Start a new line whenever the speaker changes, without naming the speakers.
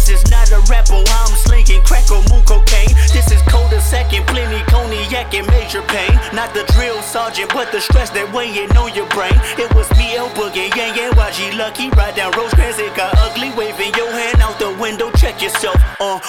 This is not a rapper, I'm slinging crack or moon cocaine. This is cold a second, plenty cognac and major pain. Not the drill sergeant, but the stress that weighing on your brain. It was me, El Boogie, Yang Yang, YG Lucky. Ride down Rosecrans, it got ugly. Waving your hand out the window, check yourself.